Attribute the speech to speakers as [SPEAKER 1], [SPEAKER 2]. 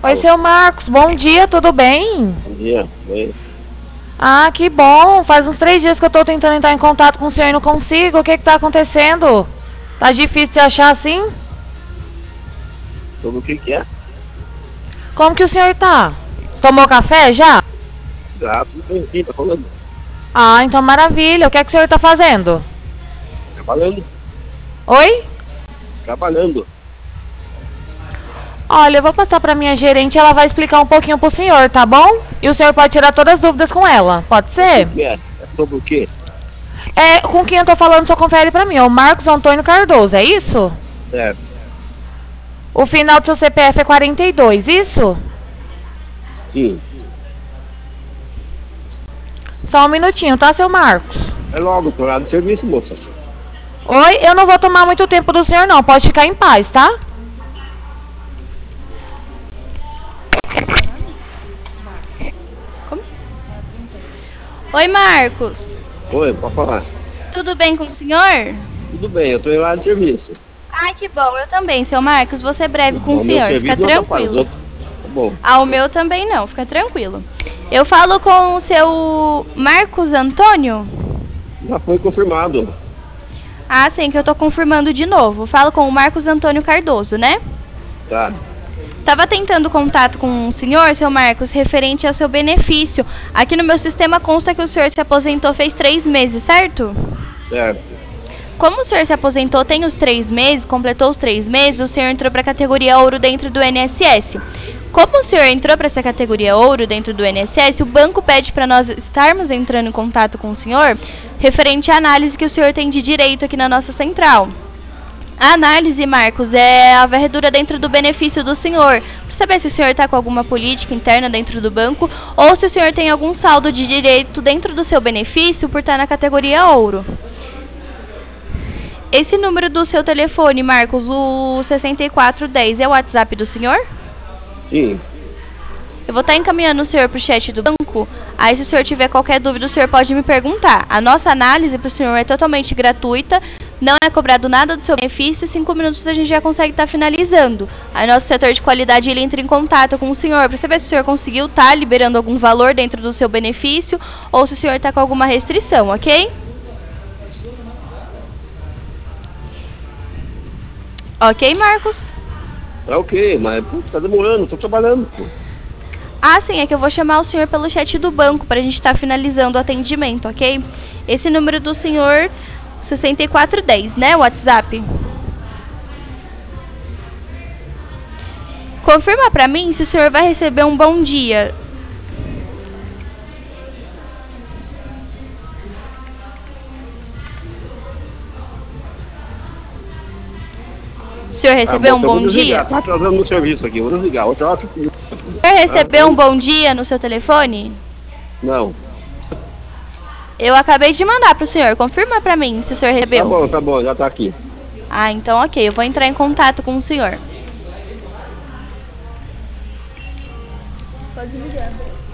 [SPEAKER 1] Oi, seu Marcos, bom dia, tudo bem?
[SPEAKER 2] Bom dia. Oi.
[SPEAKER 1] Ah, que bom. Faz uns 3 dias que eu tô tentando entrar em contato com o senhor e não consigo. O que que tá acontecendo? Tá difícil de achar assim?
[SPEAKER 2] Sobre o que é?
[SPEAKER 1] Como que o senhor tá? Tomou café já?
[SPEAKER 2] Ah, tudo bem, quem tá falando?
[SPEAKER 1] Ah, então maravilha. O que é que o senhor tá fazendo?
[SPEAKER 2] Trabalhando.
[SPEAKER 1] Oi?
[SPEAKER 2] Trabalhando.
[SPEAKER 1] Olha, eu vou passar pra minha gerente e ela vai explicar um pouquinho pro senhor, tá bom? E o senhor pode tirar todas as dúvidas com ela, pode
[SPEAKER 2] O
[SPEAKER 1] ser?
[SPEAKER 2] que é? É sobre o quê?
[SPEAKER 1] É, com quem eu tô falando, só confere pra mim. É o Marcos Antônio Cardoso, é isso?
[SPEAKER 2] Certo.
[SPEAKER 1] O final do seu CPF é 42, isso?
[SPEAKER 2] Sim.
[SPEAKER 1] Só um minutinho, tá, seu Marcos?
[SPEAKER 2] É logo, tô lá no serviço, moça.
[SPEAKER 1] Oi, eu não vou tomar muito tempo do senhor, não. Pode ficar em paz, tá?
[SPEAKER 3] Oi, Marcos.
[SPEAKER 2] Oi, pode falar.
[SPEAKER 3] Tudo bem com o senhor?
[SPEAKER 2] Tudo bem, eu tô lá no serviço.
[SPEAKER 3] Ai, que bom. Eu também, seu Marcos. Vou ser breve com o
[SPEAKER 2] meu
[SPEAKER 3] senhor.
[SPEAKER 2] serviço
[SPEAKER 3] Fica
[SPEAKER 2] não atrapalha os
[SPEAKER 3] tranquilo.
[SPEAKER 2] outros. Tá bom.
[SPEAKER 3] Ah, o meu também não. Fica tranquilo. Eu falo com o seu Marcos Antônio?
[SPEAKER 2] Já foi confirmado.
[SPEAKER 3] Ah, sim, que eu tô confirmando de novo. Falo com o Marcos Antônio Cardoso, né?
[SPEAKER 2] Tá.
[SPEAKER 3] Tava tentando contato com o senhor, seu Marcos, referente ao seu benefício. Aqui no meu sistema consta que o senhor se aposentou fez 3 meses, certo?
[SPEAKER 2] Certo.
[SPEAKER 3] Como o senhor se aposentou tem os 3 meses, completou os 3 meses, o senhor entrou para a categoria ouro dentro do INSS. Como o senhor entrou para essa categoria ouro dentro do INSS, o banco pede para nós estarmos entrando em contato com o senhor referente à análise que o senhor tem de direito aqui na nossa central. A análise, Marcos, é a varredura dentro do benefício do senhor, para saber se o senhor está com alguma política interna dentro do banco ou se o senhor tem algum saldo de direito dentro do seu benefício por estar na categoria ouro. Esse número do seu telefone, Marcos, o 6410, é o WhatsApp do senhor?
[SPEAKER 2] Sim.
[SPEAKER 3] Eu vou estar encaminhando o senhor para o chat do banco. Aí, se o senhor tiver qualquer dúvida, o senhor pode me perguntar. A nossa análise para o senhor é totalmente gratuita, não é cobrado nada do seu benefício e 5 minutos a gente já consegue estar finalizando. Aí, nosso setor de qualidade ele entra em contato com o senhor para saber se o senhor conseguiu estar liberando algum valor dentro do seu benefício ou se o senhor está com alguma restrição, ok? Ok, Marcos?
[SPEAKER 2] É ok, mas putz, tá demorando, tô trabalhando, pô.
[SPEAKER 3] Ah, sim, é que eu vou chamar o senhor pelo chat do banco pra gente estar finalizando o atendimento, ok? Esse número do senhor, 6410, né, o WhatsApp? Confirma pra mim se o senhor vai receber um bom dia. O senhor recebeu um
[SPEAKER 2] moça, eu vou
[SPEAKER 3] bom
[SPEAKER 2] desligar,
[SPEAKER 3] dia?
[SPEAKER 2] tá atrasando no serviço aqui, vou desligar. Outra hora.
[SPEAKER 3] O senhor recebeu um bom dia no seu telefone?
[SPEAKER 2] Não.
[SPEAKER 3] Eu acabei de mandar pro senhor. Confirma pra mim se o senhor recebeu.
[SPEAKER 2] Tá bom, já tá aqui.
[SPEAKER 3] Ah, então ok. Eu vou entrar em contato com o senhor. Pode ligar.